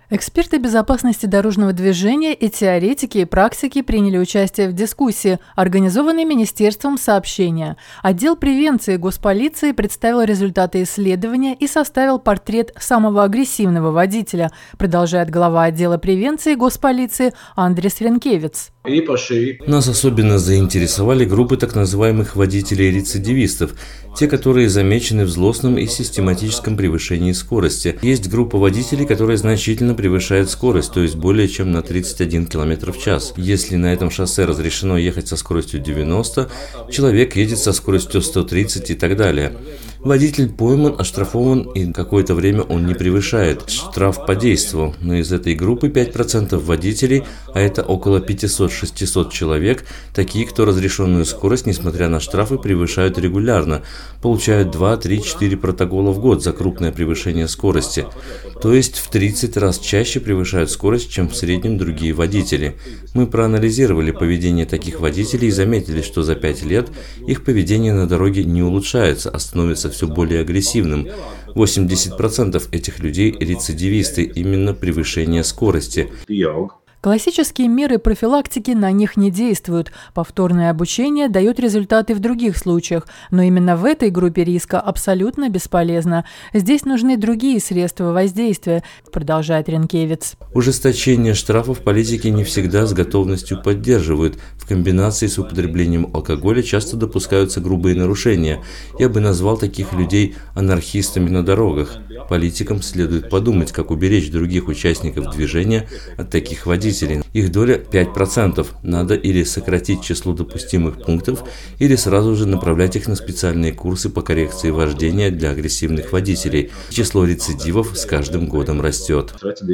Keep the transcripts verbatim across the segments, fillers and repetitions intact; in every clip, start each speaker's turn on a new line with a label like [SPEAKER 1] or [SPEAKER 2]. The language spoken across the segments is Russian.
[SPEAKER 1] Эксперты безопасности дорожного движения и теоретики и практики приняли участие в дискуссии, организованной Министерством сообщения. Отдел превенции госполиции представил результаты исследования и составил портрет самого агрессивного водителя, продолжает глава отдела превенции госполиции Андрис Ренкевиц.
[SPEAKER 2] Нас особенно заинтересовали группы так называемых водителей-рецидивистов, те, которые замечены в злостном и систематическом превышении скорости. Есть группа водителей, которые значительно превышают скорость, то есть более чем на тридцать один километр в час. Если на этом шоссе разрешено ехать со скоростью девяносто, человек едет со скоростью сто тридцать и так далее. Водитель пойман, оштрафован, и какое-то время он не превышает. Штраф подействовал, но из этой группы пять процентов водителей, а это около пятьсот-шестьсот человек, такие, кто разрешенную скорость, несмотря на штрафы, превышают регулярно, получают два, три, четыре протокола в год за крупное превышение скорости. То есть в тридцать раз чаще превышают скорость, чем в среднем другие водители. Мы проанализировали поведение таких водителей и заметили, что за пять лет их поведение на дороге не улучшается, а становится все более агрессивным. восемьдесят процентов этих людей – рецидивисты, именно превышение скорости.
[SPEAKER 1] Классические меры профилактики на них не действуют. Повторное обучение дает результаты в других случаях, но именно в этой группе риска абсолютно бесполезно. Здесь нужны другие средства воздействия, продолжает Ренкевиц.
[SPEAKER 2] Ужесточение штрафов политики не всегда с готовностью поддерживают. В комбинации с употреблением алкоголя часто допускаются грубые нарушения. Я бы назвал таких людей анархистами на дорогах. Политикам следует подумать, как уберечь других участников движения от таких водителей. Их доля пять процентов. Надо или сократить число допустимых пунктов, или сразу же направлять их на специальные курсы по коррекции вождения для агрессивных водителей. Число рецидивов с каждым годом растет.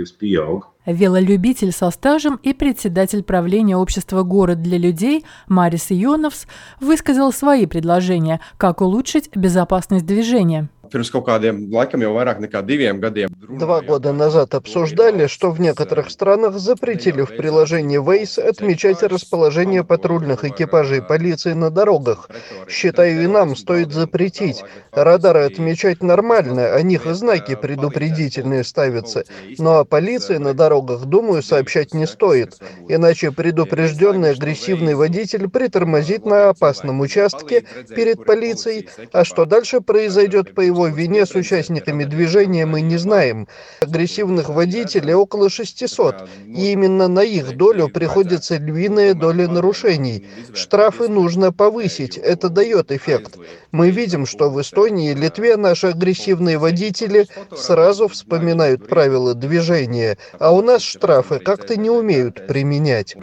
[SPEAKER 1] Велолюбитель со стажем и председатель правления общества «Город для людей» Марис Ионовс высказал свои предложения, как улучшить безопасность движения.
[SPEAKER 3] Два года назад обсуждали, что в некоторых странах запретили в приложении Waze отмечать расположение патрульных экипажей полиции на дорогах. Считаю, и нам стоит запретить. Радары отмечать нормально, о них и знаки предупредительные ставятся. Но о полиции на дорогах, думаю, сообщать не стоит. Иначе предупрежденный агрессивный водитель притормозит на опасном участке перед полицией, а что дальше произойдет по его вине с участниками движения, мы не знаем. Агрессивных водителей около шестисот, и именно на их долю приходится львиная доля нарушений. Штрафы нужно повысить, это дает эффект. Мы видим, что в Эстонии и Литве наши агрессивные водители сразу вспоминают правила движения, а у нас штрафы как-то не умеют применять.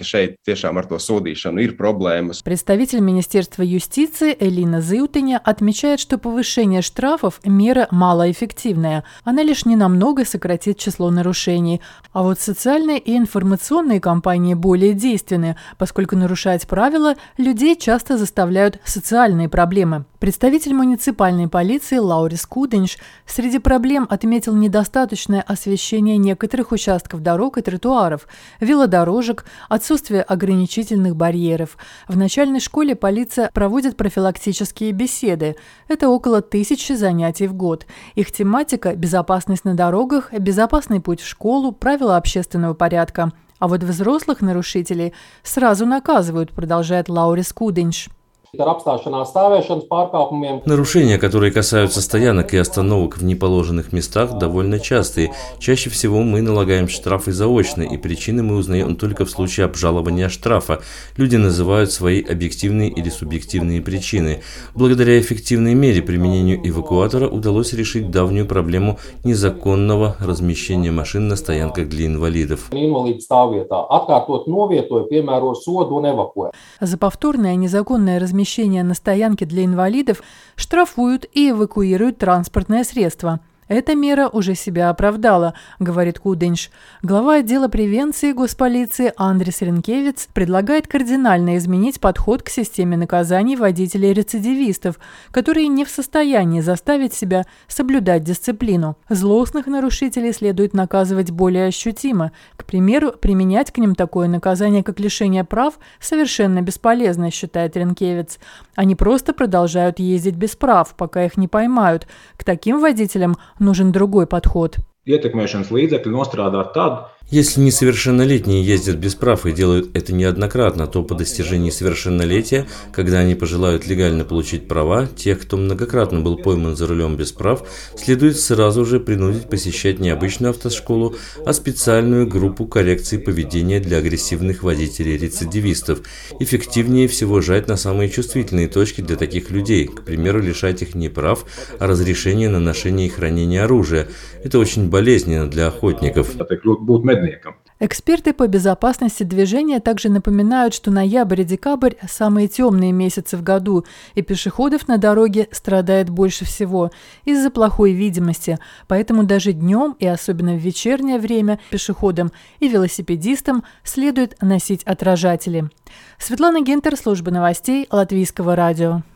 [SPEAKER 1] Представитель Министерства юстиции Элина Зиутыня отмечает, что повышение штрафов – мера малоэффективная. Она лишь ненамного сократит число нарушений. А вот социальные и информационные кампании более действенны, поскольку нарушать правила людей часто заставляют социальные проблемы. Представитель муниципальной полиции Лаурис Кудинш среди проблем отметил недостаточное освещение некоторых участков дорог и тротуаров, велодорожек, отсутствие ограничительных барьеров. В начальной школе полиция проводит профилактические беседы. Это около тысячи занятий в год. Их тематика – безопасность на дорогах, безопасный путь в школу, правила общественного порядка. А вот взрослых нарушителей сразу наказывают, продолжает Лаурис Кудинш.
[SPEAKER 2] Нарушения, которые касаются стоянок и остановок в неположенных местах, довольно частые. Чаще всего мы налагаем штрафы заочно, и причины мы узнаем только в случае обжалования штрафа. Люди называют свои объективные или субъективные причины. Благодаря эффективной мере применению эвакуатора удалось решить давнюю проблему незаконного размещения машин на стоянках для инвалидов.
[SPEAKER 1] За повторное незаконное размещение Размещение на стоянке для инвалидов штрафуют и эвакуируют транспортное средство. Эта мера уже себя оправдала, говорит Кудинш. Глава отдела превенции госполиции Андрис Ренкевиц предлагает кардинально изменить подход к системе наказаний водителей-рецидивистов, которые не в состоянии заставить себя соблюдать дисциплину. Злостных нарушителей следует наказывать более ощутимо. К примеру, применять к ним такое наказание, как лишение прав, совершенно бесполезно, считает Ренкевиц. Они просто продолжают ездить без прав, пока их не поймают. К таким водителям нужен другой подход.
[SPEAKER 4] ietekmēšanas līdzekļi nostrādāt tad,
[SPEAKER 2] Если несовершеннолетние ездят без прав и делают это неоднократно, то по достижении совершеннолетия, когда они пожелают легально получить права, тех, кто многократно был пойман за рулем без прав, следует сразу же принудить посещать не обычную автошколу, а специальную группу коррекции поведения для агрессивных водителей-рецидивистов. Эффективнее всего жать на самые чувствительные точки для таких людей, к примеру, лишать их не прав, а разрешения на ношение и хранение оружия. Это очень болезненно для охотников.
[SPEAKER 1] Эксперты по безопасности движения также напоминают, что ноябрь и декабрь – самые темные месяцы в году, и пешеходов на дороге страдает больше всего из-за плохой видимости. Поэтому даже днем, и особенно в вечернее время, пешеходам и велосипедистам следует носить отражатели. Светлана Гентер, служба новостей Латвийского радио.